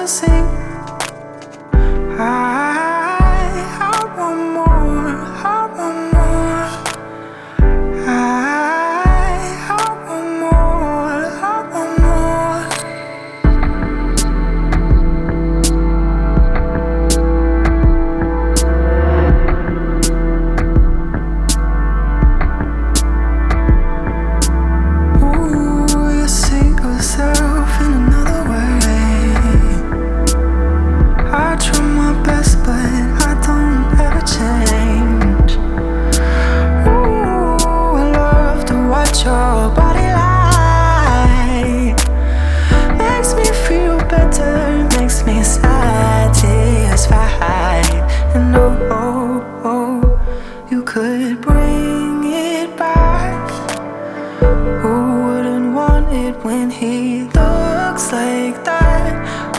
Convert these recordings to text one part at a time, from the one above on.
to see. I want more, I want more. I want more, I want more. Ooh, you see yourself in another way. I try my best, but I don't ever change. Ooh, I love to watch your body lie. Makes me feel better, makes me satisfied. And oh, you could bring it back. Who wouldn't want it when he looks like that?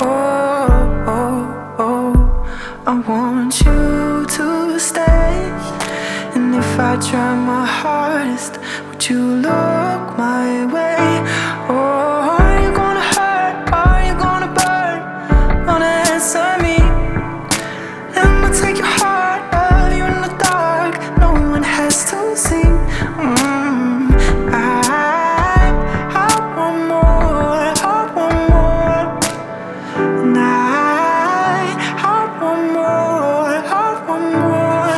Oh, I want you to stay. And if I try my hardest, would you look my way? Or are you gonna hurt? Are you gonna burn? Gonna answer me? I'ma take your heart, love you in the dark. No one has to see. I want more, I want more. And I want more, I want more.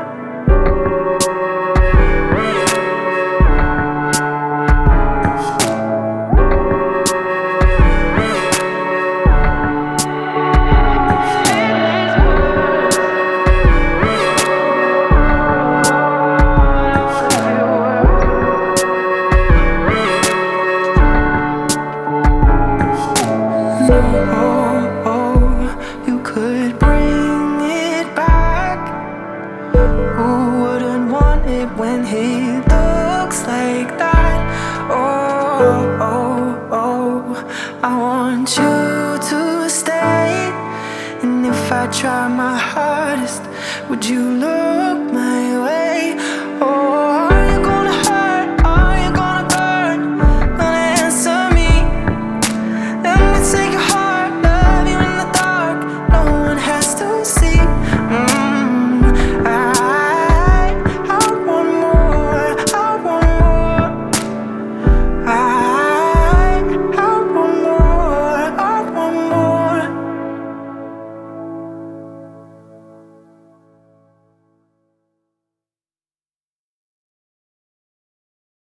Oh, you could bring it back. Who wouldn't want it when he looks like that? Oh, I want you to stay. And if I try my hardest, would you look